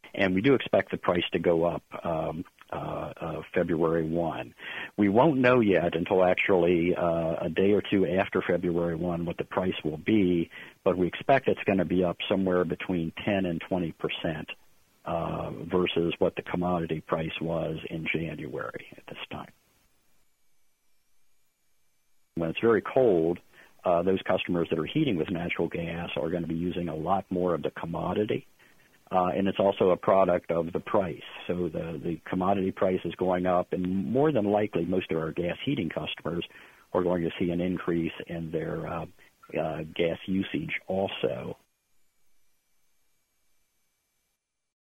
and we do expect the price to go up February 1. We won't know yet until actually a day or two after February 1 what the price will be, but we expect it's going to be up somewhere between 10 and 20% versus what the commodity price was in January at this time. When it's very cold, those customers that are heating with natural gas are going to be using a lot more of the commodity. And it's also a product of the price. So the commodity price is going up, and more than likely most of our gas heating customers are going to see an increase in their gas usage also